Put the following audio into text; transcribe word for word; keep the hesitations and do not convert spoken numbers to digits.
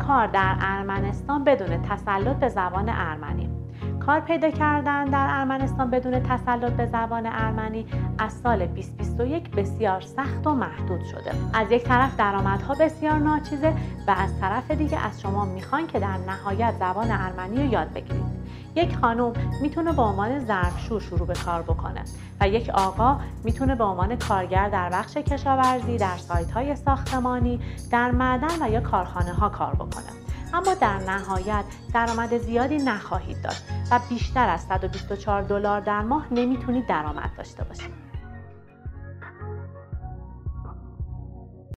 کار در ارمنستان بدون تسلط به زبان ارمنی. کار پیدا کردن در ارمنستان بدون تسلط به زبان ارمنی از سال بیست بیست و یک بسیار سخت و محدود شده. از یک طرف درآمدها بسیار ناچیزه و از طرف دیگه از شما میخوان که در نهایت زبان ارمنی رو یاد بگیرید. یک خانم میتونه به عنوان ظرفشور شروع به کار بکنه و یک آقا میتونه به عنوان کارگر در بخش کشاورزی، در سایت‌های ساختمانی، در معدن و یا کارخانه ها کار بکنه. اما در نهایت درآمد زیادی نخواهید داشت و بیشتر از صد و بیست و چهار دلار در ماه نمیتونید درآمد داشته باشید.